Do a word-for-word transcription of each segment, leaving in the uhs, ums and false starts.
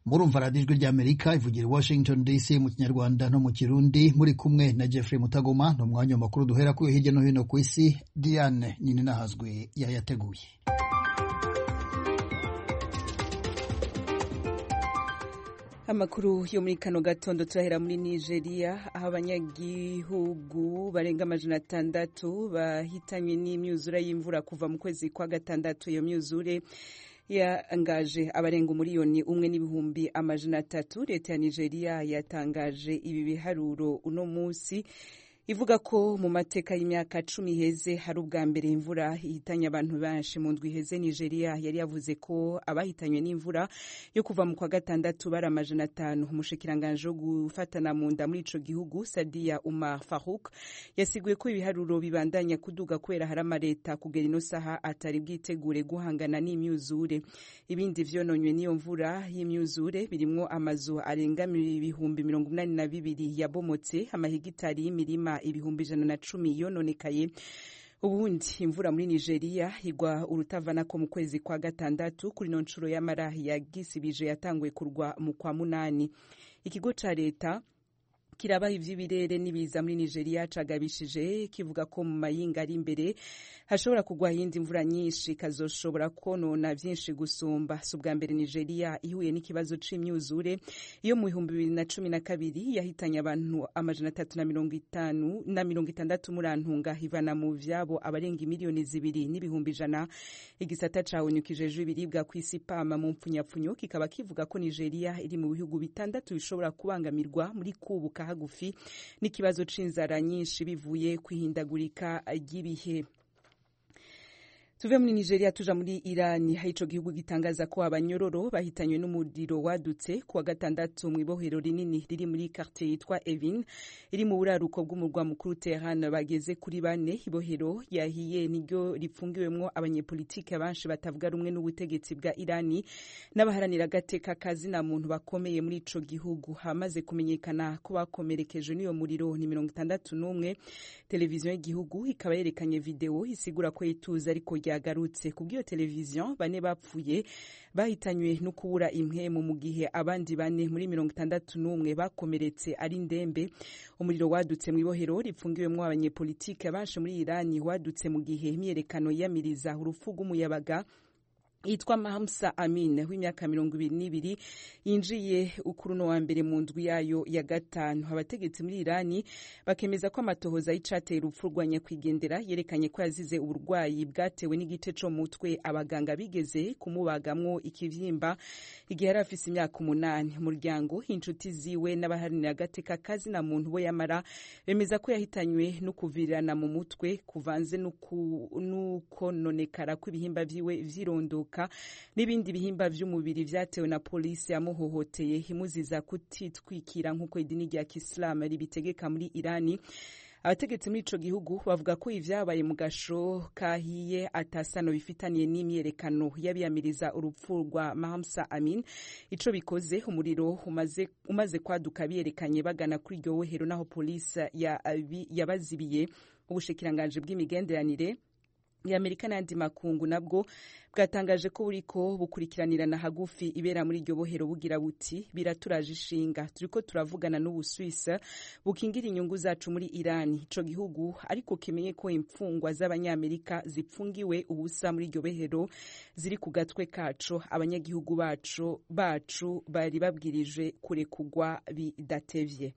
murumva radiyo ijwi ry'Amerika ivugira i Washington D C mu kinyarwanda no mu kirundi, muri kumwe na Jeffrey Mutagoma. No mwanya w'amakuru duhera kuyo hirya no hino ku isi. Diane Nininahazwe yayateguye. Amakuru yo muri kano gatondo turahera muri Nigeria, aho abanyagihugu barenga amajana atandatu bahitanywe n'imyuzure y'imvura kuva mu kwezi kwa gatandatu. Iyo myuzure yangaje abarenga umuriyoni umwe n'ibihumbi amajana atatu. Leta ya Nigeria yatangaje ibi biharuro uno munsi, ivuga ko mu mateka y'imyaka cumi heze hari ubwa mbere imvura ihitanye abantu benshi. Mu ndwi heze Nigeria yari yavuze ko abahitanywe n'imvura yo kuva mu kwa gatandatu bari amajana atanu. Umushikiranganje wo gufatana mu nda muri ico gihugu, Sadia Umar Farouk, yasiguye ko ibiharuro bibandanya kuduga kubera hari amareta kugera ino saha atari bwitegure guhangana n'imyuzure. Ibindi vyononywe n'iyo mvura y'imyuzure birimwo amazu arenga ibihumbi mirongo inani na bibiri yabomotse, amahegitari y'imirima ibihumbi ijana na cumi yononekaye. Ubundi imvura muri Nigeria igwa urutavanako mu kwezi kwa gatandatu. Kuri no ncuro y'amara yagisibije yatanguye kurwa mu kwa munani. Ikigo ca leta kirabaha ivy'ibirere n'ibiza muri Nigeria cagabishije kivuga ko mu mayinga ari imbere hashobora kugwa yindi mvura nyinshi kazoshobora konona vyinshi gusumba. Subwa mbere Nigeria ihuye n'ikibazo c'imyuzure iyo mu bihumbi bibiri na cumi na kabiri yahitanye abantu amajana atatu na mirongo itanu na mirongo itandatu murantunga, ivana mu vyabo abarenga miliyoni zibiri n'ibihumbi ijana. Igisata cawonye kijejwe ibiribwa kw'isi pama mu mpfunyapfunyo kikaba kivuga ko Nigeria iri mu bihugu bitandatu bishobora kubangamirwa muri kubuka hagufi n'ikibazo c'inzara nyinshi bivuye kwihindagurika ry'ibihe. Tuve muri Nigeria tuja muri Irani, aho ico gihugu gitangaza ko abanyororo bahitanywe n'umuriro wadutse kuwa gatandatu mu ibohero rinini riri muri quartier yitwa Evin iri mu buraruko bw'umurwa mukuru Tehran. Bageze kuri bane. Ibohero yahiye niryo ripfungiwemwo abanyepolitike benshi batavuga rumwe n'ubutegetsi bwa Irani n'abaharanira agateka kazina muntu bakomeye muri ico gihugu. Hamaze kumenyekana ko bakomerekeje n'iyo muriro ni mirongo itandatu n'umwe. Televiziyo y'igihugu ikaba yerekanye video isigura ko ituze ariko yagarutse. Kubw'iyo televiziyo bane bapfuye bahitanywe no kubura impwemu, mu gihe abandi bane muri mirongo itandatu n'umwe bakomeretse ari ndembe. Umuriro wadutse mu ibohero ripfungiwemwo abanyepolitike benshi muri Irani wadutse mu gihe imyerekano yamiriza urupfu rw'umuyabaga yitwa Mahsa Amini w'imyaka mirongo ibiri n'ibiri yinjiye ukuruno wa mbere mu ndwi yayo ya gatanu. Abategetsi muri Irani bakemeza ko amatohoza y'icateye urupfu rwa nyakwigendera yerekanye ko yazize uburwayi bwatewe n'igice co mutwe. Abaganga bigeze kumubagamwo ikivyimba igihe yari afise imyaka umunani. Umuryango, inshuti ziwe n'abaharanira agateka kazina muntu bo yamara bemeza ko yahitanywe no kuvirirana mu mutwe kuvanze n'ukononekara kw'ibihimba vyiwe vyirondo n'ibindi bihimba vy'umubiri vyatewe na polisi yamuhohoteye imuziza kutitwikira nk'uko idini rya Kisilamu ribitegeka muri Irani. Abategetsi muri ico gihugu bavuga ko ivyabaye mu gasho kahiye atasano bifitaniye n'imyerekano y'abiyamiriza urupfu rwa Mahsa Amini. Ico bikoze umuriro umaze umaze kwaduka biyerekanye bagana kuri iryo bohero, naho polisi yabazibiye. Ubushikiranganje bw'imigenderanire y'Amerika n'andi makungu nabwo bwatangaje ko buriko bukurikiranirana hagufi ibera muri iryo bohero, bugira buti biraturaje ishinga, turiko turavugana n'Ubusuwisi bukingira inyungu zacu muri Irani. Ico gihugu ariko kimenye ko imfungwa z'abanyamerika zipfungiwe ubusa muri iryo bohero ziri ku gatwe kacu. Abanyagihugu bacu bacu bari babwirije kurekugwa bidatevye.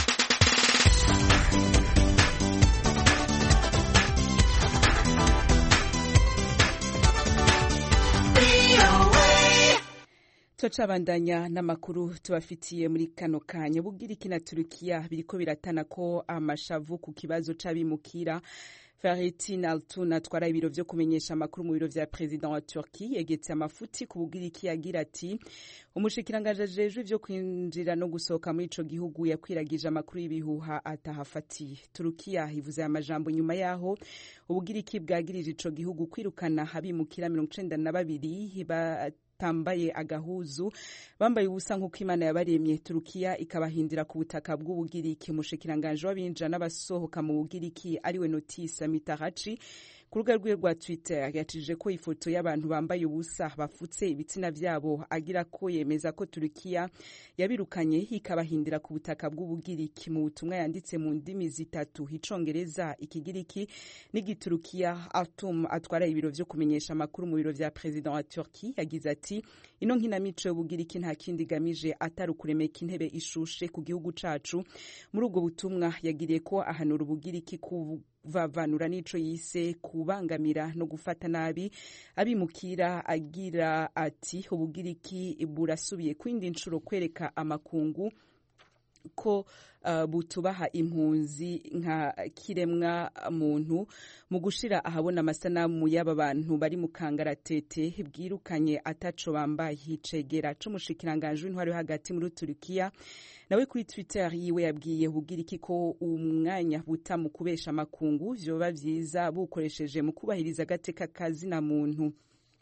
Tocabandanya n'amakuru tubafitiye muri kano kanya. Bugiriki na Turukiya biriko biratana ko amashavu ku kibazo c'abimukira. Fahrettin Altun atwara ibiro vyo kumenyesha amakuru mu biro vya President wa Turki yegetse amafuti ku Bugiriki yagira ati umushikiranganje ajejwe ivyo kwinjira no gusohoka muri ico gihugu yakwiragije amakuru y'ibihuha atahafatiye. Turukiya ivuze amajambo nyuma yaho Ubugiriki bwagirije ico gihugu kwirukana abimukira mirongo icenda na babiri tambaye agahuzu bambaye ubusa nk'uko Imana yabaremye. Turukiya ikabahindira ku butaka bw'Ubugiriki. Umushikiranganje w'abinjira n'abasohoka mu Bugiriki ariwe Notis Mitarachi ku rubuga rwe rwa Twitter yacishije ko ifoto y'abantu bambaye ubusa bafutse ibitsina vyabo agira ko yemeza ko Turukiya yabirukanye ikabahindira ku butaka bw'Ubugiriki. Mu butumwa yanditse mu ndimi zitatu, Icongereza, Ikigiriki n'Igiturukiya, Artum atwara ibiro vyo kumenyesha amakuru mu biro vya President wa Turkey yagize ati ino nkinamico y'Ubugiriki nta kindi gamije atari ukuremeka intebe ishushe ku gihugu cacu. Muri ubwo butumwa yagiriye ko ahanura Ubugiriki kuvavanura n'ico yise kubangamira no gufata nabi abimukira, agira ati Ubugiriki burasubiye kwindi ncuro kwereka amakungu ko uh, butubaha impunzi nka kiremwa muntu mu gushira ahabona amasanamu y'aba bantu bari mu kangaratete bwirukanye ataco bambaye. Icegera c'umushikiranganje w'intwari yo hagati muri Turukiya nawe kuri Twitter yiwe yabwiye Ubugiriki ko umwanya buta mu kubesha amakungu vyoba vyiza bukoresheje mu kubahiriza agateka kazina muntu.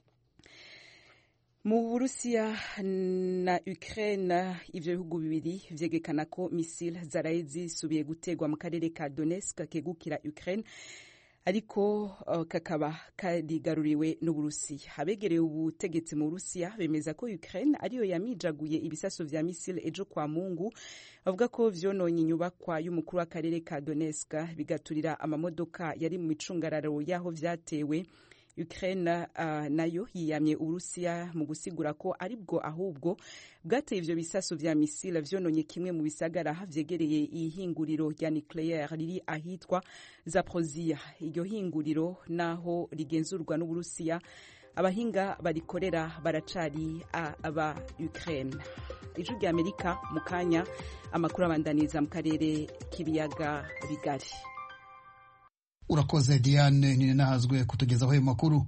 Mu Burusiya na Ukraine ivyo bihugu bibiri vyegekana ko misile zaraye zisubiye gutegwa mu karere ka Donetsk kegukira Ukraine, ariko uh, kakaba karigaruriwe n'Uburusiya. Abegereye ubutegetsi mu Burusiya bemeza ko Ukraine ariyo yamijaguye ibisaso vya misile ejo kwa Mungu, bavuga ko vyononye inyubakwa y'umukuru w'akarere ka Donetsk bigaturira amamodoka yari mu micungararo yaho vyatewe. Ukraine uh, nayo yiyamye Uburusiya mu gusigura ko aribwo ahubwo bwateye ivyo bisaso vya misile vyononye kimwe mu bisagara vyegereye ihinguriro rya nucleaire riri ahitwa Zaporozhye. Iryo hinguriro naho rigenzurwa n'Uburusiya, abahinga barikorera baracari aba Ukraine. Ijwi rya Amerika mu kanya amakuru abandaniza mu karere k'ibiyaga bigari. Urakoze Diane nine nahazwe kutugezaho ayo makuru.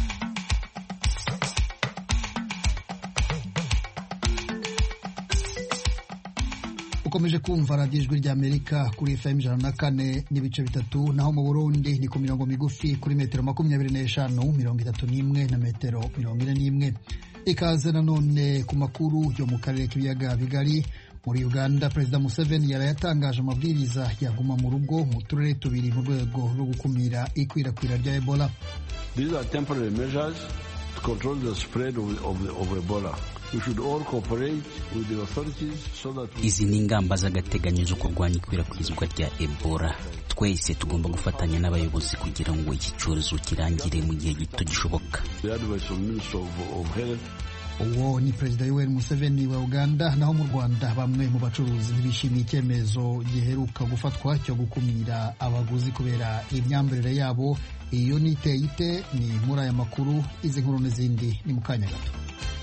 Ukomeje kumva radiyo Ijwi rya Amerika kuri F M ijana na kane n'ibice bitatu, naho mu Burundi ni ku mirongo migufi kuri metero makumyabiri n'eshanu, mirongo itatu n'imwe na metero mirongo ine n'imwe. Ikaze nanone ku makuru yo mu karere k'ibiyaga bigari. Muri Uganda, Perezida Museveni yarayatangaje amabwiriza yaguma mu rugo mu turere tubiri mu rwego rwo gukumira ikwirakwira rya Ebola. These are temporary measures to control the spread of, of, of Ebola. We should all cooperate with the authorities so that we... Izi ni ingamba z'agateganyo zo kurwanya ikwirakwizwa rya Ebola. Twese tugomba gufatanya n'abayobozi kugira ngo iki cyorezo kirangire mu gihe gito gishoboka. The advice of Minister of, of Health. Uwo ni Perezida Yoweri Museveni wa Uganda. Naho mu Rwanda bamwe mu bacuruzi ntibishimiye icyemezo giheruka gufatwa cyo gukumira abaguzi kubera imyambarire yabo. Iyo ni iteye ite? Ni muri aya makuru. Izi nkuru n'izindi ni mu kanya gato.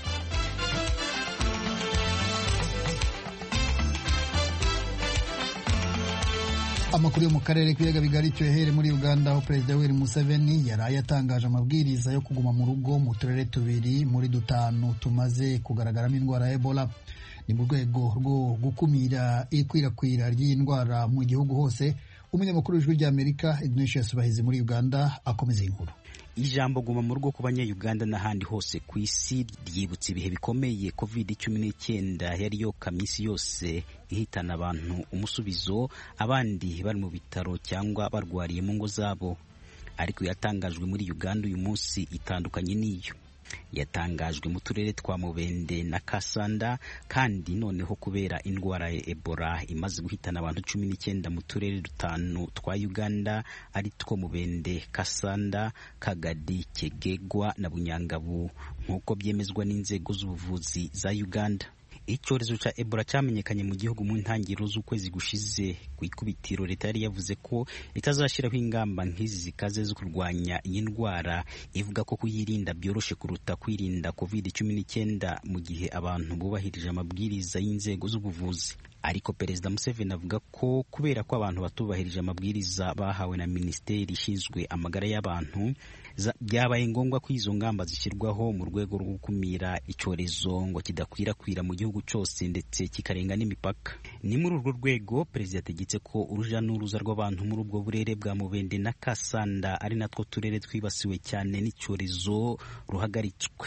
Amakuru yo mu karere k'ibiyaga bigari tuyahere muri Uganda, aho Perezida Yoweri Museveni yaraye yatangaje amabwiriza yo kuguma mu rugo mu turere tubiri muri dutanu tumaze kugaragaramo indwara ya Ebola. Ni mu rwego rwo gukumira ikwirakwira ry'indwara mu gihugu hose. Umunyamakuru w'Ijwi rya Amerika Ignatius Bahizi muri Uganda akomeza inkuru. Ijambo guma mu rugo ku banya-Uganda n'ahandi hose ku isi ryibutse ibihe bikomeye covid cumi n'icyenda yari yo kamisi yose ihitana abantu umusubizo, abandi bari mu bitaro cyangwa barwariye mu ngo zabo. Ariko yatangajwe muri Uganda uyu munsi itandukanye n'iyo yatangajwe mu turere twa Mubende na Kasanda, kandi noneho kubera indwara ya Ebola imaze guhitana abantu cumi n'icyenda mu turere dutanu twa Uganda ari two Mubende, Kasanda, Kagadi, Kegegwa na Bunyangabu, nk'uko byemezwa n'inzego z'ubuvuzi za Uganda. Icyorezo cha Ebola cyamenyekanye mu gihugu mu ntangiriro z'ukwezi gushize. Ku ikubitiro leta yari yavuze ko itazashyiraho ingamba nk'izi zikaze zo kurwanya iyi ndwara, ivuga ko kuyirinda byoroshe kuruta kwirinda covid cumi n'icyenda mu gihe abantu bubahirije amabwiriza y'inzego z'ubuvuzi. Ariko Perezida Museveni avuga ko kubera ko abantu batubahirije amabwiriza bahawe na Minisiteri ishinzwe amagara y'abantu, byabaye ngombwa ko izo ngamba zishyirwaho mu rwego rwo gukumira icyorezo ngo kidakwirakwira mu gihugu cyose ndetse kikarenga n'imipaka. Ni muri urwo rwego Perezida yategetse ko uruja n'uruza rw'abantu muri ubwo burere bwa Mubende na Kasanda, ari natwo turere twibasiwe cyane n'icyorezo, ruhagaritswe.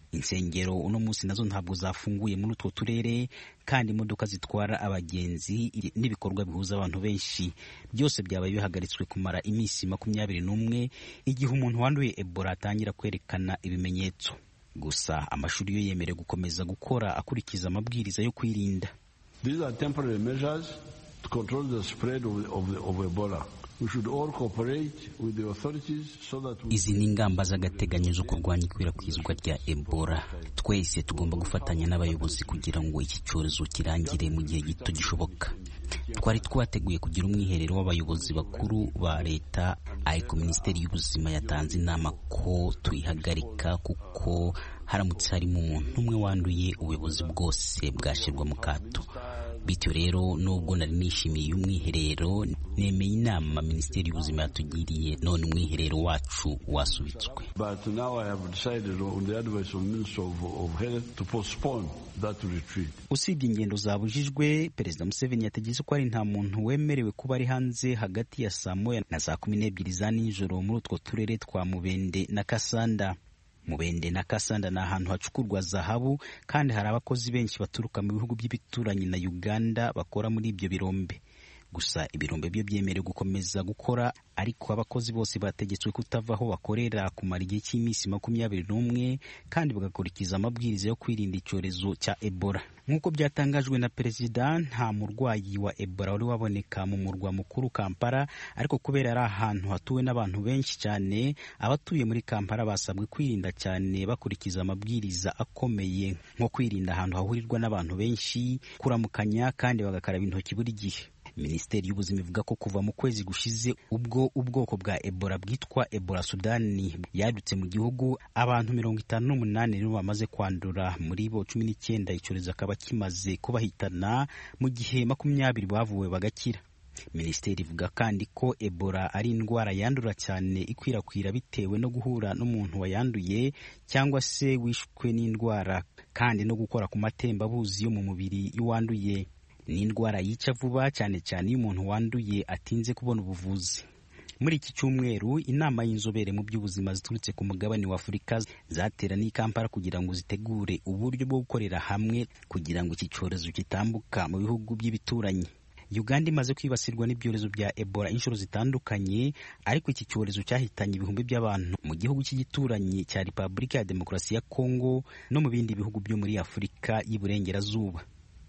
insengero uno munsi nazo ntabwo zafunguye muri utwo turere, kandi imodoka zitwara abagenzi n'ibikorwa bihuza abantu benshi byose byabaye bihagaritswe kumara iminsi makumyabiri n'umwe igihe umuntu wanduye Ebola atangira kwerekana ibimenyetso. Gusa amashuri yo yemerewe gukomeza gukora akurikiza amabwiriza yo kwirinda. These are temporary measures to control the spread of, of, of Ebola. We should all cooperate with the authorities so that we... Izi ni ingamba z'agateganyo zo kurwanya ikwirakwizwa rya Ebola. Twese tugomba gufatanya n'abayobozi kugira ngo iki cyorezo kirangire mu gihe gito gishoboka. Twari twateguye kugira umwiherero w'abayobozi bakuru ba leta, ariko Minisiteri y'Ubuzima yatanze inama ko tuyihagarika kuko haramutse harimo umuntu umwe wanduye ubuyobozi bwose bwashyirwa mu kato. Bityo rero nubwo nari nishimiye umwiherero, nemeye inama Minisiteri y'Ubuzima yatugiriye, none umwiherero wacu wasubitswe. But now I have decided on the advice of Minister of, of Health to postpone that retreat. Usibye ingendo zabujijwe, Perezida Museveni yategetse ko ari nta muntu wemerewe kuba ari hanze hagati ya saa moya na saa kumi n'ebyiri za nijoro muri utwo turere twa Mubende na Kasanda. Mubende na Kasanda ni ahantu hacukurwa zahabu, kandi hari abakozi benshi baturuka mu bihugu by'ibituranyi na Uganda bakora muri ibyo birombe. Gusa ibirombe byo byemerewe gukomeza gukora, ariko abakozi bose bategetswe kutava aho bakorera kumara igihe cy'iminsi makumyabiri n'umwe, kandi bagakurikiza amabwiriza yo kwirinda icyorezo cya Ebola. Nk'uko byatangajwe na Perezida, nta murwayi wa Ebola wari waboneka mu murwa mukuru Kampala, ariko kubera ari ahantu hatuwe n'abantu benshi cyane, abatuye muri Kampala basabwe kwirinda cyane bakurikiza amabwiriza akomeye nko kwirinda ahantu hahurirwa n'abantu benshi, kuramukanya, kandi bagakaraba intoki buri gihe. Minisiteri y'Ubuzima ivuga ko kuva mu kwezi gushize ubwo ubwoko bwa Ebola bwitwa Ebola Sudani yadutse mu gihugu, abantu mirongo itanu n'umunani nibo bamaze kwandura, muri bo cumi n'icyenda icyorezo akaba kimaze kubahitana, mu gihe makumyabiri bavuwe bagakira. Minisiteri ivuga kandi ko Ebola ari indwara yandura cyane ikwirakwira bitewe no guhura n'umuntu wayanduye cyangwa se wishwe n'indwara, kandi no gukora ku matembabuzi yo mu mubiri y'uwanduye. Ni indwara yica vuba, cyane cyane iyo umuntu wanduye atinze kubona ubuvuzi. Muri iki cyumweru, inama y'inzobere mu by'ubuzima ziturutse ku mugabane wa Afurika zateraniye i Kampala kugira ngo zitegure uburyo bwo gukorera hamwe kugira ngo iki cyorezo kitambuka mu bihugu by'ibituranyi. Uganda imaze kwibasirwa n'ibyorezo bya Ebola inshuro zitandukanye, ariko iki cyorezo cyahitanye ibihumbi by'abantu mu gihugu cy'igituranyi cya Repubulika ya Demokarasi ya Kongo no mu bindi bihugu byo muri Afurika y'Iburengerazuba.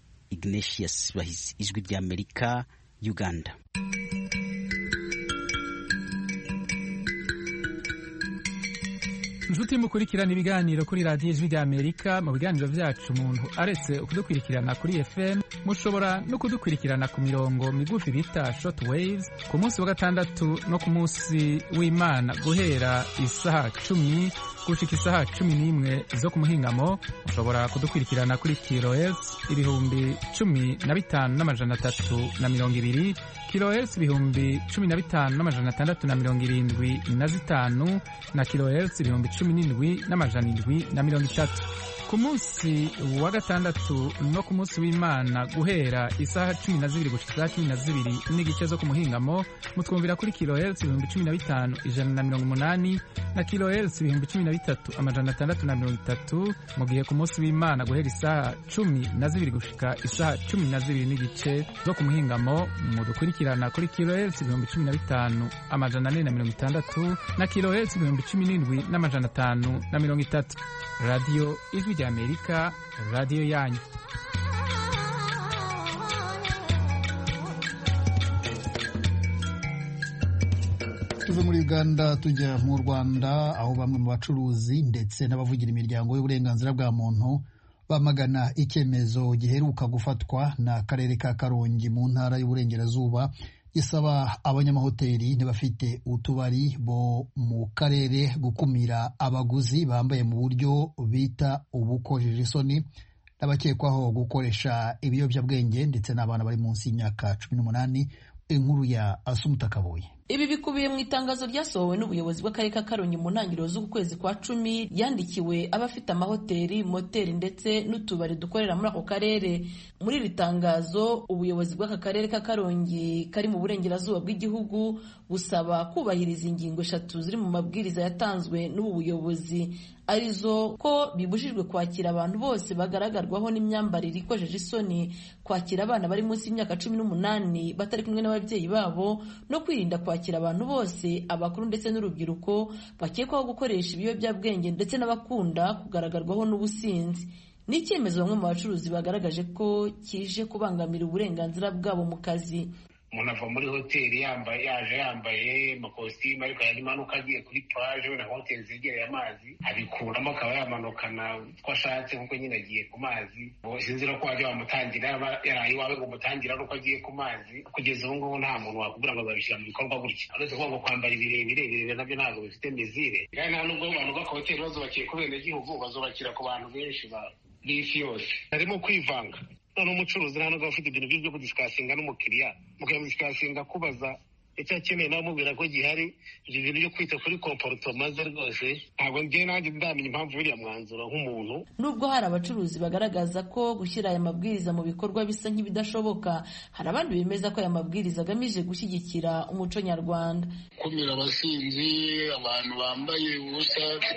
Ignatius Bahisi, Ijwi ry'Amerika, Uganda. Inshuti mukurikirana ibiganiro kuri radiyo Ijwi ry'Amerika, mu biganiro byacu umuntu aretse kudukurikirana kuri F M, mushobora no kudukurikirana ku mirongo migufi bita short waves ku munsi wa gatandatu no ku munsi w'Imana guhera isaha cumi gushika isaha cumi n'imwe zo ku muhingamo. Mushobora kudukurikirana kuri kilohertz ibihumbi cumi na bitanu n'amajana atatu na mirongo ibiri, kilohertz ibihumbi cumi na bitanu n'amajana atandatu na mirongo irindwi na zitanu, na kilohertz ibihumbi cumi n'indwi n'amajana indwi na mirongo itatu. Ku munsi wa gatandatu no ku munsi w'Imana guhera isaha cumi na zibiri gushika isaha cumi na zibiri n'igice zo ku muhingamo, mutwumvira kuri kilohertz ibihumbi cumi na bitanu ijana na mirongo umunani, na kilohertz ibihumbi cumi na bitatu amajana atandatu na mirongo itatu, mu gihe ku munsi w'Imana guhera isaha cumi na zibiri gushika isaha cumi na zibiri n'igice zo ku muhingamo, mudukurikirana kuri kilohertz ibihumbi cumi na bitanu amajana ane na mirongo itandatu, na kilohertz ibihumbi cumi n'indwi n'amajana atanu na mirongo itatu. Radio Ijwi ry'Amerika, radio yanyu. Tuve muri Uganda tujya mu Rwanda, aho bamwe mu bacuruzi ndetse n'abavugira imiryango y'uburenganzira bwa muntu bamagana icyemezo giheruka gufatwa n'akarere ka Karongi mu ntara y'Uburengerazuba isaba abanyamahoteli n'abafite utubari bo mu karere gukumira abaguzi bambaye mu buryo bita ubukojeje isoni n'abakekwaho gukoresha ibiyobyabwenge ndetse n'abana bari munsi y'imyaka cumi n'umunani. Inkuru ya Asumuta Kaboye. Ibi bikubiye mu itangazo ryasohowe n'ubuyobozi bw'akarere ka Karongi mu ntangiriro z'uku kwezi kwa cumi yandikiwe abafite amahoteli, moteri ndetse n'utubari dukorera muri ako karere. Muri iri tangazo ubuyobozi bw'aka karere ka Karongi kari mu burengerazuba bw'igihugu busaba kubahiriza ingingo eshatu ziri mu mabwiriza yatanzwe n'ubu buyobozi, arizo ko bibujijwe kwakira abantu bose bagaragarwaho n'imyambarire ikojeje isoni, kwakira abana bari munsi y'imyaka cumi n'umunani batari kumwe n'ababyeyi babo, no kwirinda kwakira abantu bose abakuru ndetse n'urubyiruko bakekwaho gukoresha ibiyobyabwenge ndetse n'abakunda kugaragarwaho n'ubusinzi. Ni icyemezo bamwe mu bacuruzi bagaragaje ko kije kubangamira uburenganzira bwabo mu kazi. Umuntu ava muri hoteli yambaye yaje yambaye amakositimu ariko yarimanuka agiye kuri plage na hoteli zegereye amazi, abikuramo akaba yamanukana uko ashatse nkuko nyine agiye ku mazi. Sinzira ko wajya wamutangira yaraye iwawe ngo umutangira ari uko agiye ku mazi. Kugeza ubu ngubu nta muntu wakubwira ngo babishyira mu bikorwa gutya, uretse kuvuga ngo kwambara ibirebire birebire nabyo ntabwo bifite mizire. Kandi nta nubwo abantu b'akahoteli bazubakiye ku benegihugu, bazubakira ku bantu benshi b'isi yose. Harimo kwivanga. None umucuruzi nta nubwo afite ibintu byo kudisikasinga n'umukiriya, mukayamudisikasinga kubaza icyo akeneye nawe umubwira ko gihari. Ibyo bintu byo kwita kuri komporutoma ze rwose ntabwo njye nanjye ndamenya impamvu biriya mwanzuro nk'umuntu. Nubwo hari abacuruzi bagaragaza ko gushyira aya mabwiriza mu bikorwa bisa nk'ibidashoboka, hari abandi bemeza ko aya mabwiriza agamije gushyigikira umuco nyarwanda. Kumira abasinzi, abantu bambaye ubusa,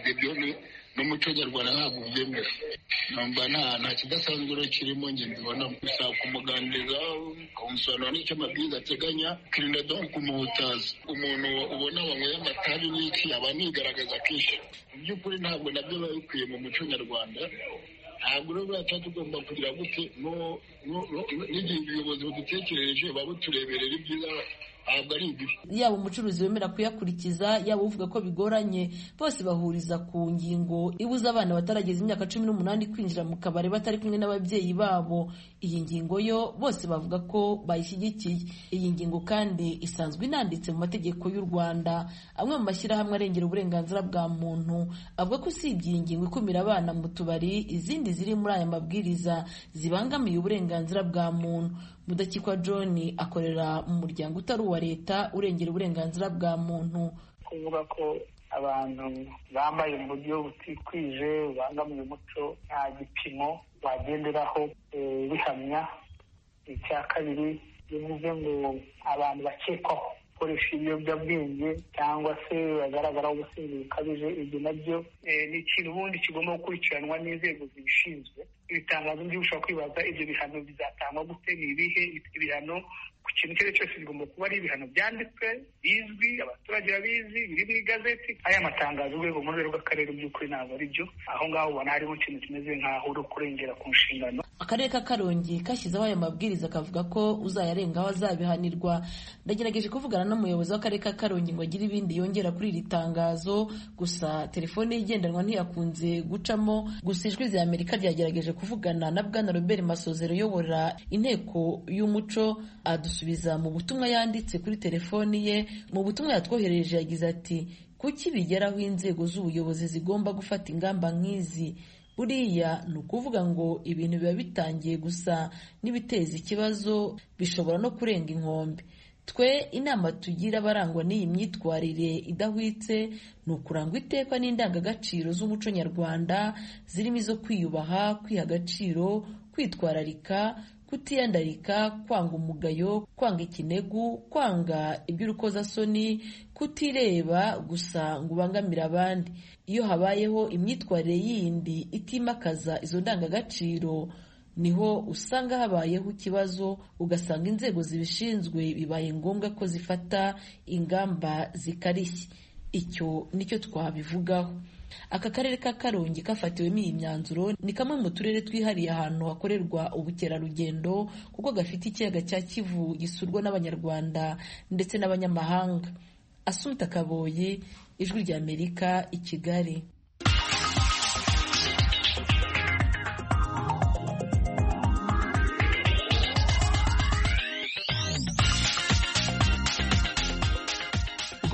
n'umuco nyarwanda ntabwo byemera. Numva nta nta kidasanzwe kirimo, njye mbibona gusa kumuganiriza kumusobanura n'icyo amabwiriza ateganya, kirinda donc kumuhutaza. Umuntu ubona wanyweye amatabi n'iki aba nigaragaza kenshi. Mu by'ukuri ntabwo nabyo biba bikwiye mu muco nyarwanda. Ntabwo rero tuba tugomba kugira gute n'igihe ubuyobozi budutekereje baba butureberera ibyiza, ntabwo ari ibi. Yaba umucuruzi wemera kuyakurikiza, yaba uvuga ko bigoranye, bose bahuriza ku ngingo ibuza abana batarageza imyaka cumi n'umunani kwinjira mu kabari batari kumwe n'ababyeyi babo. Iyi ngingo yo bose bavuga ko bayishyigikiye. Iyi ngingo kandi isanzwe inanditse mu mategeko y'u Rwanda. Amwe mu mashyirahamwe arengera uburenganzira bwa muntu avuga ko usibye iyi ngingo ikumira abana mu tubari, izindi ziri muri aya mabwiriza zibangamiye uburenganzira bwa muntu. Mudakikwa John akorera mu muryango utari uwa leta urengera uburenganzira bwa muntu. Kuvuga ko abantu bambaye mu buryo butikwije bangamiye umuco nta gipimo bagenderaho bihamya. Icya kabiri bivuze ngo abantu bakekwaho gukoresha ibiyobyabwenge cyangwa se bagaragaraho ubusinzi bukabije, ibyo nabyo ni ikintu ubundi kigomba gukurikiranwa n'inzego zibishinzwe. Ibitangazo by'ubu ushobora kwibaza ibyo bihano bizatangwa gute, ni ibihe ibihano ku kintu icyo ari cyo cyose bigomba kuba ari ibihano byanditswe, bizwi, abaturage babizi, biri mu igazeti. Aya matangazo urwego mu rwego rw'akarere by'ukuri ntabwo ari byo. Aho ngaho ubona harimo ikintu kimeze nk'aho uri kurengera ku nshingano. Akarere ka Karongi kashyizeho aya mabwiriza kavuga ko uzayarengaho azabihanirwa. Ndagerageje kuvugana n'umuyobozi w'akarere ka Karongi ngo agire ibindi yongera kuri iri tangazo, gusa telefone igendanwa ntiyakunze gucamo. Gusa ijwi rya Amerika ryagerageje kuvugana na Bwana Robert Masozero uyobora inteko y'umuco, adusubiza mu butumwa yanditse kuri telefoni ye. Mu butumwa yatwoherereje yagize ati: kuki bigeraho inzego z'ubuyobozi zigomba gufata ingamba nk'izi? Buriya ni ukuvuga ngo ibintu biba bitangiye gusa n'ibiteza ikibazo bishobora no kurenga inkombe. Twe inama tugira abarangwa n'iyi myitwarire idahwitse ni ukurangwa iteka n'indangagaciro z'umuco nyarwanda, zirimo izo kwiyubaha, kwiha agaciro, kwitwararika, kutiyandarika, kwanga umugayo, kwanga ikinegu, kwanga iby'urukozasoni, kutireba gusa ngo ubangamire abandi. Iyo habayeho imyitwarire yindi itimakaza izo ndangagaciro, niho usanga habayeho ikibazo, ugasanga inzego zibishinzwe bibaye ngombwa ko zifata ingamba zikarishye. Icyo nicyo twabivugaho. Aka karere ka Karongi kafatiwemo iyi myanzuro ni kamwe mu turere twihariye ahantu hakorerwa ubukerarugendo, kuko gafite ikiyaga cya Kivu gisurwa n'Abanyarwanda ndetse n'abanyamahanga. Asumta Kaboyi, Ijwi rya Amerika, i Kigali.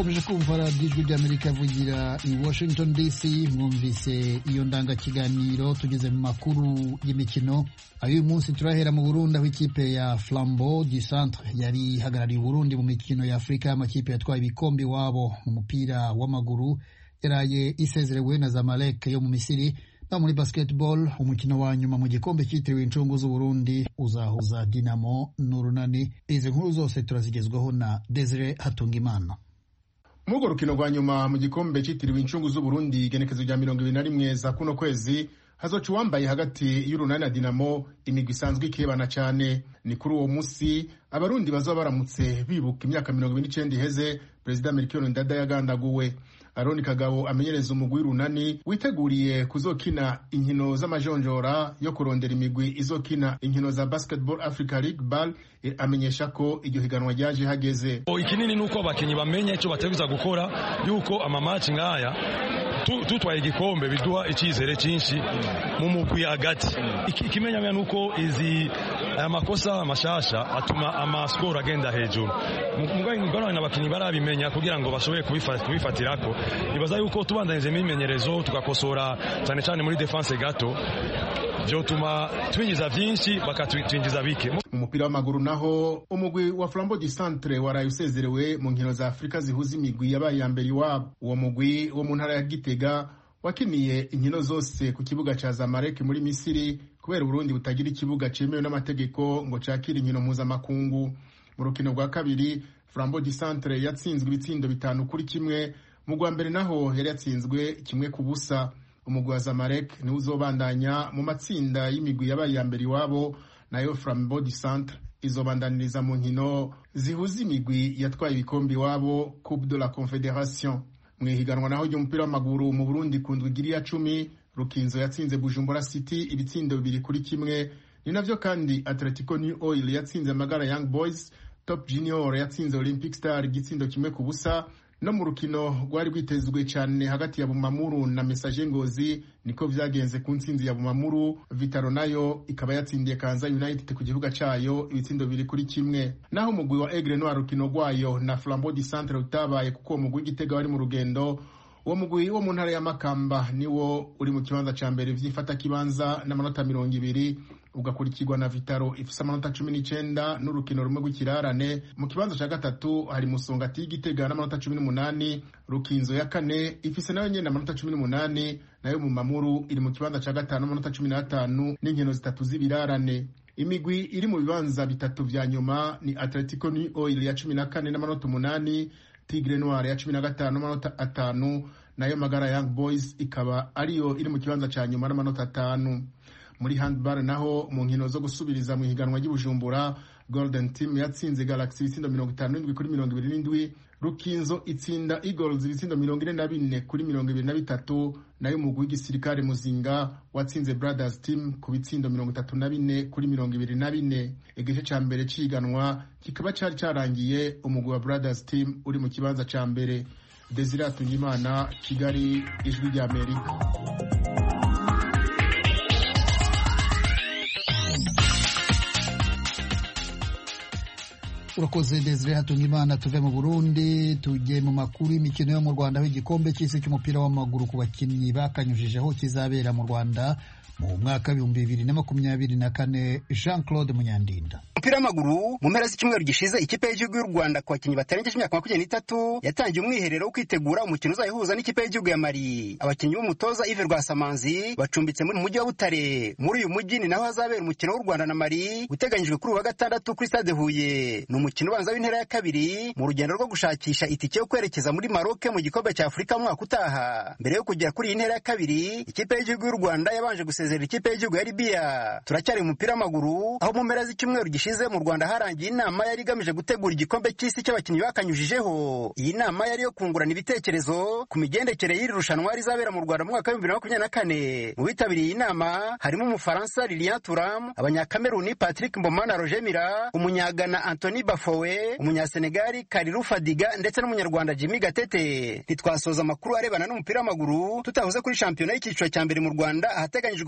mukomeje kumva radiyo ijwi ry'Amerika avugira i Washington D C. Mwumvise iyo ndangakiganiro. tugeze mu makuru y'imikino. Uyu munsi turahera mu Burundi, aho ikipe ya Flambeau du Centre yari ihagarariye Burundi mu mikino ya Afurika y'amakipe yatwaye ibikombe iwabo mu mupira w'amaguru. Yaraye isezerewe na Zamalek yo mu Misiri. Na muri basketball, umukino wa nyuma mu gikombe cyitiriwe incungu z'Uburundi uzahuza Dinamo n'Urunani. Izi nkuru zose turazigezwaho na Desire Hatungimana. Mugo rukino rwa nyuma mu gikombe cyitiriwe incungu z'Uburundi igenekezo rya mirongo ibiri na rimwe za kuno kwezi hazoca uwambaye hagati y'Urunani na Dinamo, imigwi isanzwe ikebana cyane. Ni kuri uwo musi abarundi bazaba baramutse bibuka imyaka mirongo ibiri n'icenda iheze Perezida Melchior Ndadaye yagandaguwe. Aroni Kagabo amenyereza umugwi w'Urunani witeguriye kuzokina inkino z'amajonjora yo kurondera imigwi izokina inkino za Basketball Africa League Ball. Amenyesha ko iryo higanwa ryaje hageze. Ikinini nuko abakinyi bamenye icyo bateguza gukora, yuko amamaci ngaya tutwaye igikombe biduha icyizere cyinshi mu mugwi hagati. Ikimenyamenya nuko izi aya makosa amashasha atuma amaskoro agenda hejuru. Mugabo n'abakinyi barabimenya kugira ngo bashobore kubifatirako. Ibaza yuko tubandanije imimenyerezo tugakosora cyane cyane muri defense gato, byo tuma twinjiza byinshi bakatwinjiza bike. Mu mupira w'amaguru naho umugwi wa Flambeau du Centre waraye usezerewe mu nkino za Afrika zihuza imigwi yabaye ya mbere iwabo. Uwo mugwi wo mu ntara ya Gitega wakiniye inkino zose ku kibuga ca Zamalek muri Misiri kubera Burundi butagira ikibuga cemewe n'amategeko ngo cakire inkino mpuzamakungu. Mu rukino rwa kabiri Flambeau du Centre yatsinzwe ibitsindo bitanu kuri kimwe, mu rwa mbere naho yari yatsinzwe kimwe ku busa. Umugwi wa Zamalek ni uzobandanya mu matsinda y'imigwi yabaye ya mbere iwabo, nayo Flambeau du Centre izobandaniriza mu nkino zihuza imigwi yatwaye ibikombe iwabo Coupe de la Confédération. Mu ihiganwa naho ry'umupira w'amaguru mu Burundi ku ndwi igiri ya cumi, Rukinzo yatsinze Bujumbura City ibitsindo bibiri kuri kimwe. Ni navyo kandi Atletico New Oil yatsinze Magara Young Boys, Top Junior yatsinze Olympic Star igitsindo kimwe ku busa. No mu rukino rwari rwitezwe cyane hagati ya Bumamuru na Messager Ngozi niko vyagenze ku ntsinzi ya Bumamuru. Vitaro nayo ikaba yatsindiye Kanza United ku gihuga cayo ibitsindo biri kuri kimwe. Naho umugwi wa Aigle Noir rukino rwayo na Flambeau du Centre utabaye kuko umugwi Gitega wari mu rugendo. Uwo mugwi wo mu ntara ya Makamba niwo uri mu kibanza ca mbere vyifata kibanza n'amanota mirongo ibiri, ugakurikirwa na Vitaro ifise amanota cumi n'icenda n'urukino rumwe rw'ikirarane. Mu kibanza ca gatatu hari Musongati y'Igitega n'amanota cumi n'umunani, Rukinzo ya kane ifise nayo nyene amanota cumi n'umunani, nayo mu Mamuru iri mu kibanza ca gatanu n'amanota cumi n'atanu n'inkino zitatu z'ibirarane. Imigwi iri mu bibanza bitatu vya nyuma ni Atletico New Oil ya cumi na kane n'amanota umunani, Tigre Noir ya cumi na gatanu n'amanota atanu, nayo Magara Young Boys ikaba ariyo iri mu kibanza ca nyuma n'amanota atanu. Muri handball naho mu nkino zo gusubiriza mu higanwa ry'Ubujumbura, Golden Team yatsinze Galaxy ibitsindo mirongo itanu n'indwi kuri mirongo ibiri n'indwi, Rukinzo itsinda Eagles ibitsindo mirongo ine na bine kuri mirongo ibiri na bitatu, nayo umugwi w'igisirikare Muzinga watsinze Brothers Team ku bitsindo mirongo itatu na bine kuri mirongo ibiri na bine. Igice ca mbere ciganwa kikaba cari carangiye umugwi wa Brothers Team uri mu kibanza ca mbere. Desire Hatungimana, Kigali, Ijwi ry'Amerika. Urakoze Desire Hatungimana. Tuve mu Burundi tujye mu makuru y'imikino yo mu Rwanda, aho igikombe cy'isi cy'umupira w'amaguru ku bakinnyi bakanyujijeho kizabera mu Rwanda mu mwaka w'ibihumbi bibiri na makumyabiri na kane. Jean Claude Munyandinda. Umupira w'amaguru mu mpera z'icyumweru gishize ikipe y'igihugu y'u Rwanda ku bakinnyi batarengeje imyaka makumyabiri n'itatu yatangiye umwiherero wo kwitegura umukino uzayihuza n'ikipe y'igihugu ya Mali. Abakinnyi b'umutoza Yves Rwasamanzi bacumbitse muri mujyi wa Butare. Muri uyu mujyi ni naho hazabera umukino w'u Rwanda na Mali uteganyijwe kuri wa gatandatu kuri Stade Huye. Ni umukino ubanza w'intera ya kabiri mu rugendo rwo gushakisha itike yo kwerekeza muri Maroc mu gikombe cya Afurika mu mwaka utaha. Mbere yo kugera kuri iyi ntera ya kabiri, ikipe y'igihugu y'u Rwanda yabanje gusezerera ikipe y'igihugu ya Libya. Turacyari mu mupira w'amaguru, aho mu mpera z'icyumweru gishize mu Rwanda harangiye inama yari igamije gutegura igikombe cy'isi cy'abakinnyi bakanyujijeho. Iyi nama yari yo kungurana ibitekerezo ku migendekere y'iri rushanwa rizabera mu Rwanda mu mwaka w'ibihumbi bibiri na makumyabiri na kane. Mu bitabiriye iyi nama harimo Umufaransa Lilian Thuram, Abanyakameruni Patrick Mboma na Roger Mira, Umunyagana Anthony Bafowe, Umunyasenegali Kalilou Fadiga ndetse n'Umunyarwanda Jimmy Gatete. Ntitwasoza amakuru arebana n'umupira w'amaguru tutahuze kuri shampiyona y'icyiciro cya mbere mu Rwanda ahateganyijwe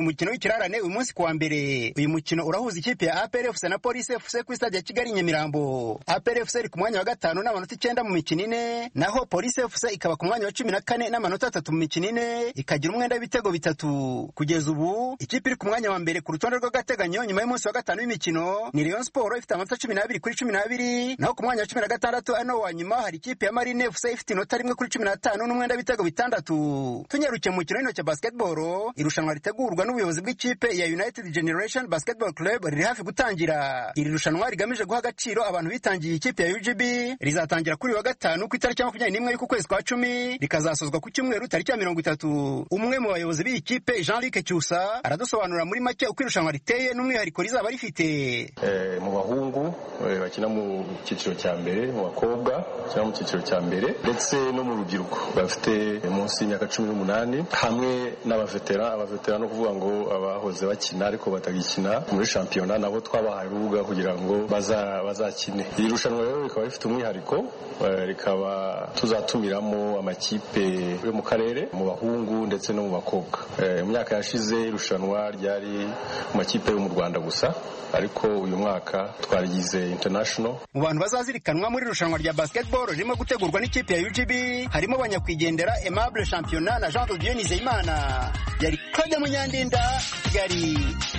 umukino w'ikirarane uyu munsi kuwa mbere. Uyu mukino urahuza ikipe ya A P R F C na Police F C ku stade ya Kigali Nyamirambo. A P R F C iri ku mwanya wa gatanu n'amanota icyenda mu mikino ine, naho Police F C ikaba ku mwanya wa cumi na kane n'amanota atatu mu mikino ine, ikagira umwenda w'ibitego bitatu. Kugeza ubu ikipe iri ku mwanya wa mbere ku rutonde rw'agateganyo nyuma y'umunsi wa gatanu w'imikino ni Rayon Sport ifite amanota cumi n'abiri kuri cumi n'abiri, naho ku mwanya wa cumi na gatandatu ano wa nyuma hari ikipe ya Marine F C ifite inota rimwe kuri cumi n'atanu n'umwenda w'ibitego bitandatu. Tunyarukiye mu mukino w'intoki basketball, irushanwa ritegurwa n'ubuyobozi bw'ikipe ya United Generation Basketball Club riri hafi gutangira. Iri rushanwa rigamije guha agaciro abantu bitangiye ikipe ya U G B, rizatangira kuri wa gatanu ku itariki ya makumyabiri n'imwe y'ukwezi kwa cumi, rikazasozwa ku cyumweru tariki ya mirongo itatu. Umwe mu bayobozi b'iyi kipe Jean-Luc Cyusa aradusobanurira muri make uko irushanwa riteye n'umwihariko rizaba rifite. Eh, mu bahungu bakina mu cyiciro cya mbere, mu bakobwa bakina mu cyiciro cya mbere, ndetse no mu rubyiruko bafite munsi y'imyaka cumi n'umunani, hamwe n'abavetera. Abavetera no kuvuga ngo abahoze bakina ariko batagikina muri shampiyona, nabo twabahaye urubuga kugira ngo bazakine. Iri rushanwa rero rikaba rifite umwihariko, rikaba tuzatumiramo amakipe yo mu karere, mu bahungu ndetse no mu bakobwa. Mu myaka yashize irushanwa ryari mu makipe yo mu Rwanda gusa, ariko uyu mwaka twarigize international. Mu bantu bazazirikanwa muri irushanwa rya basketball ririmo gutegurwa n'ikipe ya U G B harimo banyakwigendera Aimable Championnat na Jean de Dieu Nizeyimana. Yari Claude Munyandinda, Kigali.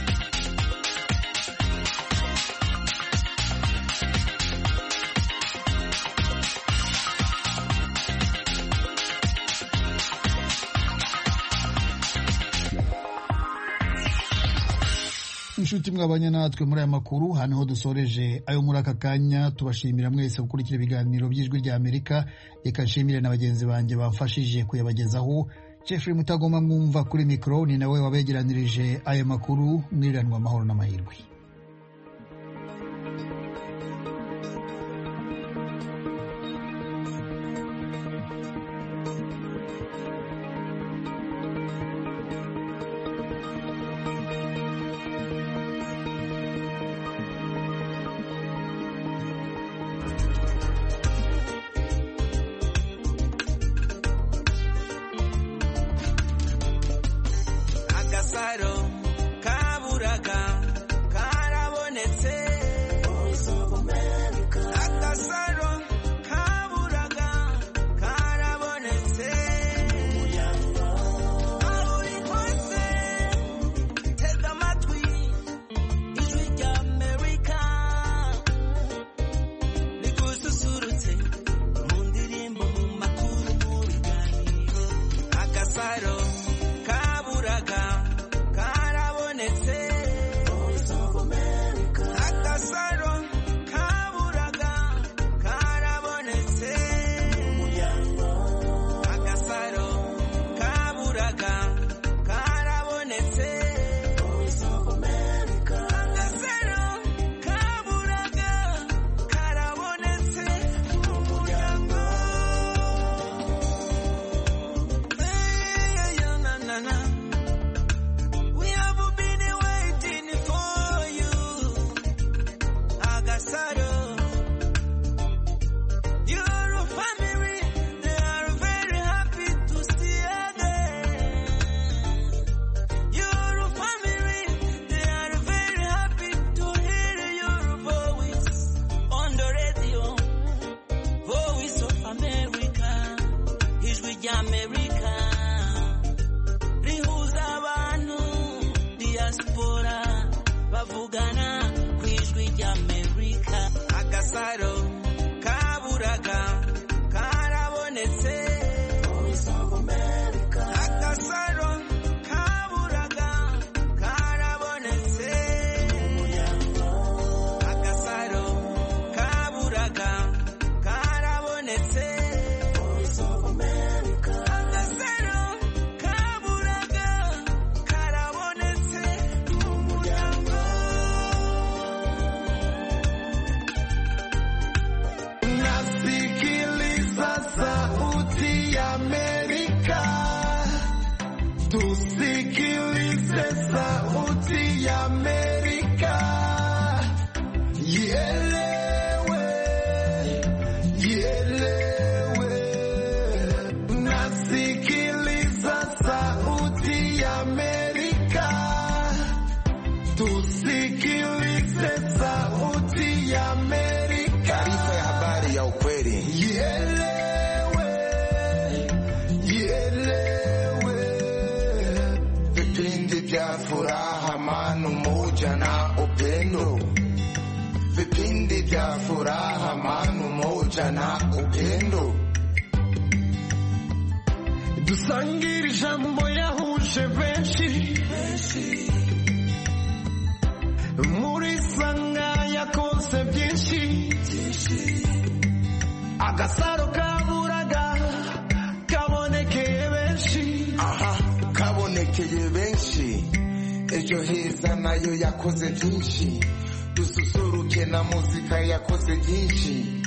inshuti mwabanye natwe muri aya makuru, hano ho dusoreje ayo muri aka kanya. Tubashimira mwese gukurikira ibiganiro by'Ijwi rya Amerika, reka nshimire na bagenzi banjye bafashije kuyabagezaho. Jeffrey Mutagoma mwumva kuri mikoro, ni nawe wabegeranirije aya makuru. Mwiranwa amahoro n'amahirwe. Nasikiliza Sauti ya Amerika. ijana ugendo dusangira ijambo yahuje benshi muri sanga yakoze byinshi agasaro kaburaga kabonekeye benshi aha kabonekeye benshi ejo heza nayo yakoze byinshi dususuruke na muzika yakoze byinshi